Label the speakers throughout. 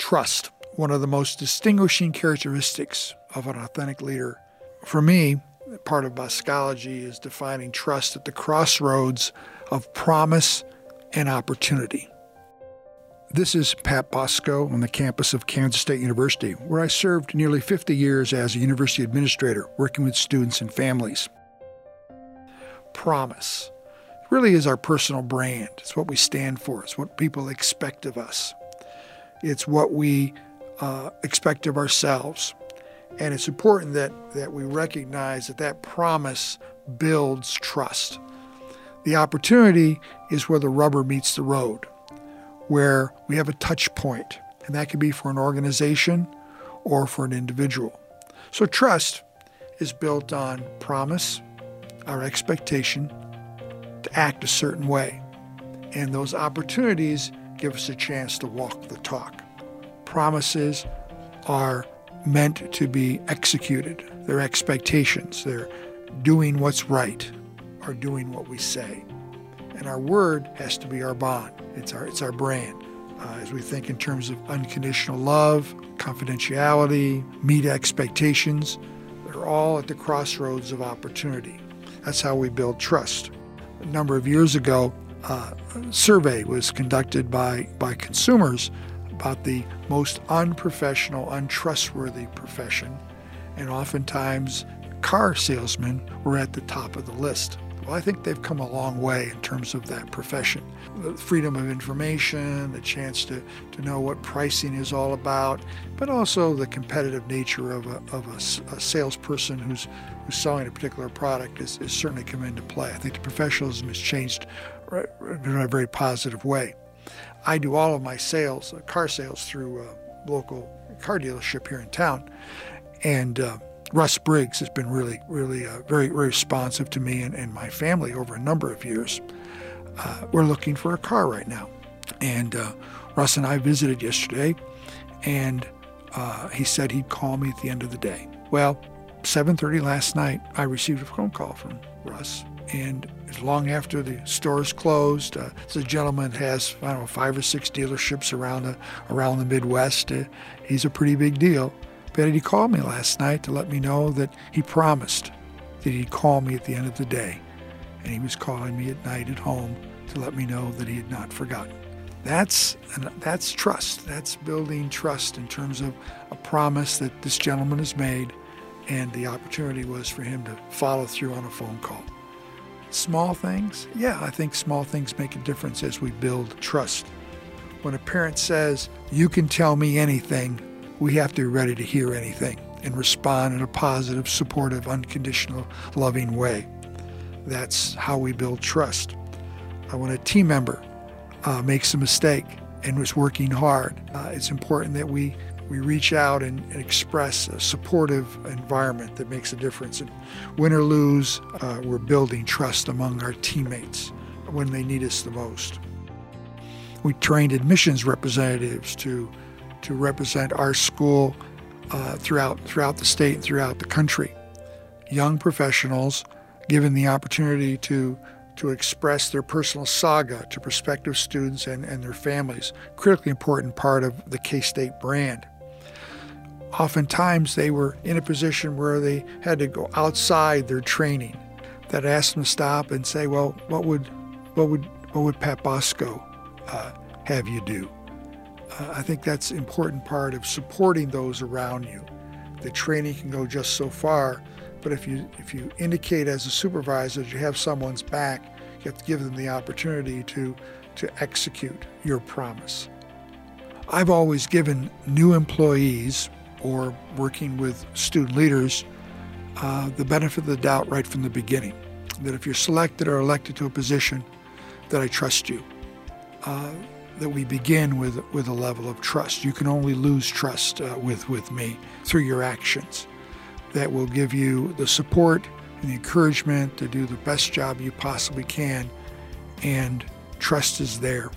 Speaker 1: Trust, one of the most distinguishing characteristics of an authentic leader. For me, part of Boscology is defining trust at the crossroads of promise and opportunity. This is Pat Bosco on the campus of Kansas State University, where I served nearly 50 years as a university administrator, working with students and families. Promise really is our personal brand. It's what we stand for. It's what people expect of us. It's what we expect of ourselves. And it's important that we recognize that promise builds trust. The opportunity is where the rubber meets the road, where we have a touch point, and that could be for an organization or for an individual. So trust is built on promise, our expectation to act a certain way, and those opportunities give us a chance to walk the talk. Promises are meant to be executed. They're expectations. They're doing what's right or doing what we say. And our word has to be our bond. It's our brand. As we think in terms of unconditional love, confidentiality, meet expectations, they're all at the crossroads of opportunity. That's how we build trust. A number of years ago, a survey was conducted by consumers about the most unprofessional, untrustworthy profession, and oftentimes car salesmen were at the top of the list. Well, I think they've come a long way in terms of that profession. The freedom of information, the chance to know what pricing is all about, but also the competitive nature of a salesperson who's selling a particular product is certainly come into play. I think the professionalism has changed in a very positive way. I do all of my sales, car sales, through a local car dealership here in town, and Russ Briggs has been really very responsive to me and my family over a number of years. We're looking for a car right now, and Russ and I visited yesterday, and he said he'd call me at the end of the day. Well, 7:30 last night, I received a phone call from Russ, and it's long after the stores closed. It's a gentleman that has, 5 or 6 dealerships around the Midwest. He's a pretty big deal. But he called me last night to let me know that he promised that he'd call me at the end of the day. And he was calling me at night at home to let me know that he had not forgotten. That's trust. That's building trust in terms of a promise that this gentleman has made, and the opportunity was for him to follow through on a phone call. Small things? Yeah, I think small things make a difference as we build trust. When a parent says, "You can tell me anything," we have to be ready to hear anything and respond in a positive, supportive, unconditional, loving way. That's how we build trust. When a team member makes a mistake and was working hard, it's important that we reach out and express a supportive environment that makes a difference. And win or lose, we're building trust among our teammates when they need us the most. We trained admissions representatives to represent our school throughout the state and throughout the country. Young professionals given the opportunity to express their personal saga to prospective students and their families, critically important part of the K-State brand. Oftentimes they were in a position where they had to go outside their training. That asked them to stop and say, well, what would Pat Bosco have you do? I think that's an important part of supporting those around you. The training can go just so far, but if you indicate as a supervisor that you have someone's back, you have to give them the opportunity to execute your promise. I've always given new employees or working with student leaders the benefit of the doubt right from the beginning, that if you're selected or elected to a position, that I trust you. That we begin with a level of trust. You can only lose trust with me through your actions. That will give you the support and the encouragement to do the best job you possibly can, and trust is there.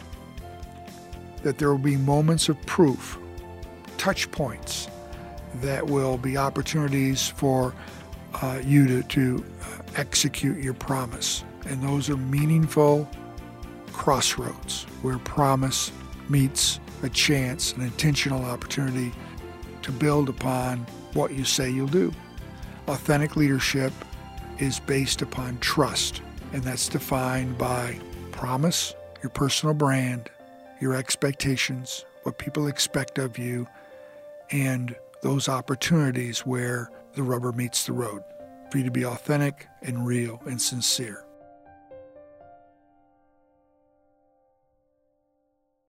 Speaker 1: That there will be moments of proof, touch points, that will be opportunities for you to execute your promise. And those are meaningful crossroads where promise meets a chance, an intentional opportunity to build upon what you say you'll do. Authentic leadership is based upon trust, and that's defined by promise, your personal brand, your expectations, what people expect of you, and those opportunities where the rubber meets the road, for you to be authentic and real and sincere.